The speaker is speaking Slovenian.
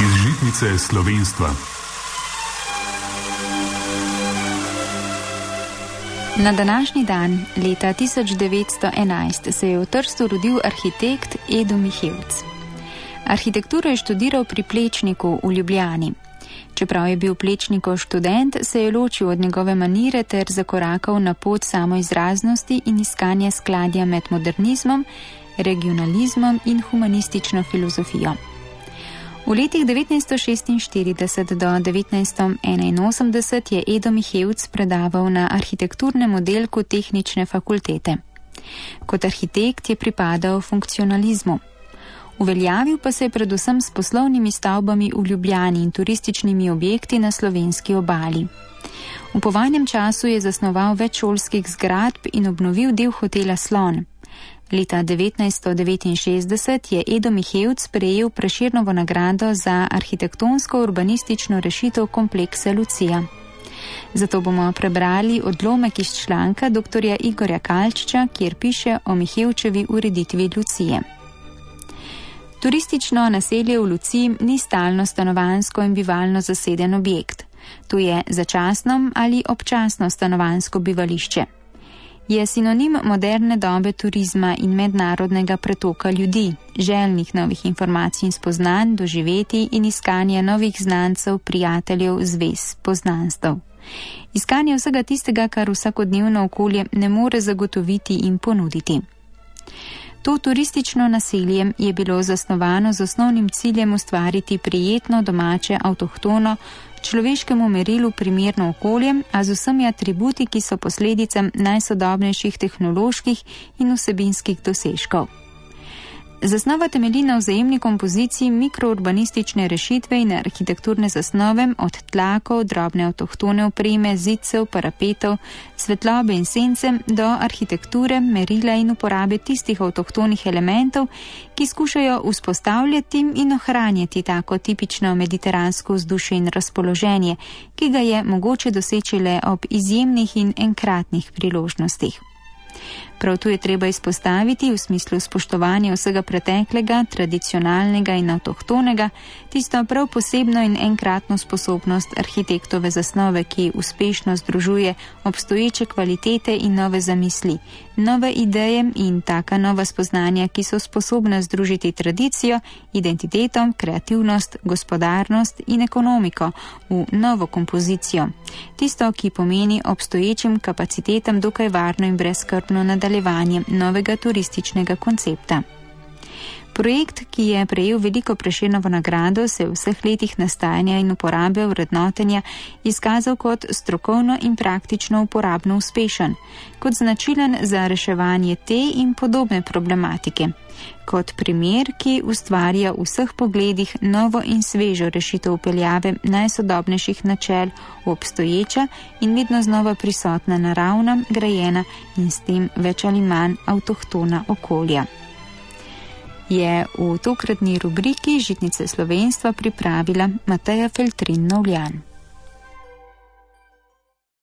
Iz žitnice slovenstva. Na današnji dan, leta 1911, se je v Trstu rodil arhitekt Edo Mihevc. Arhitekturo je študiral pri Plečniku v Ljubljani. Čeprav je bil Plečnikov študent, se je ločil od njegove manire ter zakorakal na pot samoizraznosti in iskanja skladja med modernizmom, regionalizmom in humanistično filozofijo. V letih 1946 do 1981 je Edo Mihevc predaval na arhitekturnem oddelku Tehnične fakultete. Kot arhitekt je pripadal funkcionalizmu. Uveljavil pa se je predvsem s poslovnimi stavbami v Ljubljani in turističnimi objekti na slovenski obali. V povojnem času je zasnoval več šolskih zgradb in obnovil del hotela Slon. Leta 1969 je Edo Mihevc prejel Prešernovo nagrado za arhitektonsko-urbanistično rešitev kompleksa Lucija. Zato bomo prebrali odlomek iz članka dr. Igorja Kalčiča, kjer piše o Mihevčevi ureditvi Lucije. Turistično naselje v Luciji ni stalno stanovanjsko in bivalno zaseden objekt. To je začasno ali občasno stanovanjsko bivališče. Je sinonim moderne dobe turizma in mednarodnega pretoka ljudi, željnih novih informacij in spoznanj, doživetij in iskanja novih znancev, prijateljev, zvez, poznanstev. Iskanje vsega tistega, kar vsakodnevno okolje ne more zagotoviti in ponuditi. To turistično naselje je bilo zasnovano z osnovnim ciljem ustvariti prijetno, domače, avtohtono, človeškemu merilu primerno okolje, a z vsemi atributi, ki so posledica najsodobnejših tehnoloških in vsebinskih dosežkov. Zasnova temelji na vzajemni kompoziciji mikrourbanistične rešitve in arhitekturne zasnove od tlakov, drobne avtohtone opreme, zidcev, parapetov, svetlobe in sence do arhitekture, merila in uporabe tistih avtohtonih elementov, ki skušajo vzpostavljati in ohranjati tako tipično mediteransko vzdušje in razpoloženje, ki ga je mogoče doseči le ob izjemnih in enkratnih priložnostih. Prav tu je treba izpostaviti v smislu spoštovanja vsega preteklega, tradicionalnega in avtohtonega, tisto prav posebno in enkratno sposobnost arhitektove zasnove, ki uspešno združuje obstoječe kvalitete in nove zamisli, nove ideje in taka nova spoznanja, ki so sposobna združiti tradicijo, identiteto, kreativnost, gospodarnost in ekonomiko v novo kompozicijo. Tisto, ki pomeni obstoječim kapacitetam dokaj varno in brezskrbno nadaljevanje novega turističnega koncepta. Projekt, ki je prejel veliko Prešernovo nagrado, se v vseh letih nastajanja in uporabe vrednotenja izkazal kot strokovno in praktično uporabno uspešen, kot značilen za reševanje te in podobne problematike, kot primer, ki ustvarja v vseh pogledih novo in svežo rešitev vpeljave najsodobnejših načel v obstoječa in vedno znova prisotna naravna, grajena in s tem več ali manj avtohtona okolja. Je v tokratni rubriki Žitnice slovenstva pripravila Mateja Feltrin Novljan.